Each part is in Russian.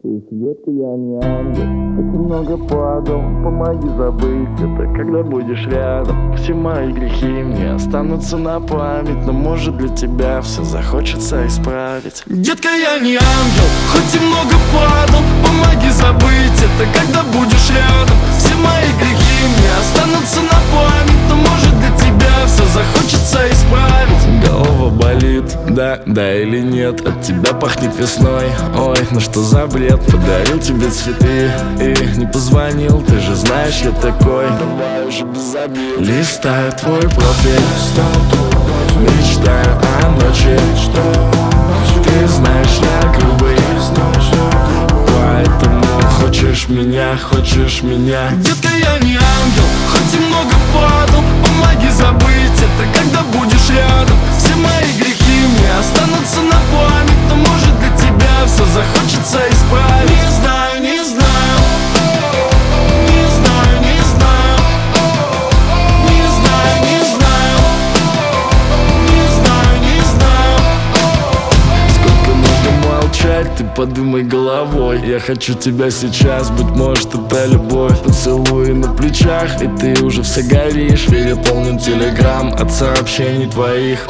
Слушай, детка, я не ангел, очень много падал. Помоги забыть это, когда будешь рядом. Все мои грехи мне останутся на память, но может для тебя все захочется исправить. Детка, я не ангел, хоть и много падал. Помоги забыть это, когда будешь рядом. Все мои грехи мне останутся на память, но может для тебя все захочется исправить. Голова болит, да или нет, от тебя пахнет весной. Ой, ну что за бред, подарил тебе цветы и не позвонил, ты же знаешь, я такой. Давай уже без обид. Листаю твой профиль, мечтаю о ночи. Ты знаешь, я грубый, поэтому хочешь меня. Детка, я не ангел, хоть и много падал. Помоги забыть это, когда будешь рядом. Все мои грехи мне останутся на память, но может для тебя все захочется исправить. Не знаю, не знаю, не знаю, не знаю, не знаю, не знаю, не знаю, не знаю. Сколько нужно молчать, ты подумай головой. Я хочу тебя сейчас, быть может это любовь. Поцелуи на плечах, и ты уже вся горишь. Переполнен телеграм от сообщений твоих.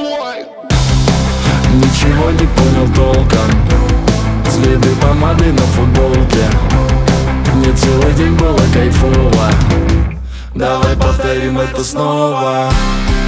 Ничего не понял толком, следы помады на футболке. Мне целый день было кайфово, давай повторим это снова.